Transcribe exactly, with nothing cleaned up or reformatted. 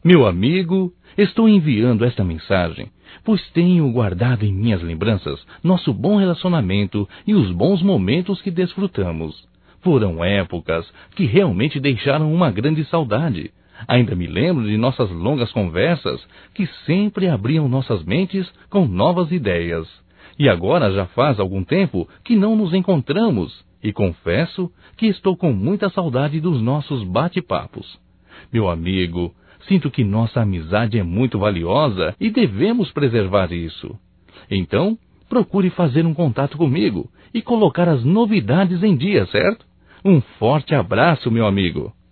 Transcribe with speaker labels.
Speaker 1: Meu amigo, estou enviando esta mensagem, pois tenho guardado em minhas lembranças nosso bom relacionamento e os bons momentos que desfrutamos. Foram épocas que realmente deixaram uma grande saudade. Ainda me lembro de nossas longas conversas, que sempre abriam nossas mentes com novas ideias. E agora já faz algum tempo que não nos encontramos, e confesso que estou com muita saudade dos nossos bate-papos. Meu amigo, sinto que nossa amizade é muito valiosa e devemos preservar isso. Então, procure fazer um contato comigo e colocar as novidades em dia, certo? Um forte abraço, meu amigo.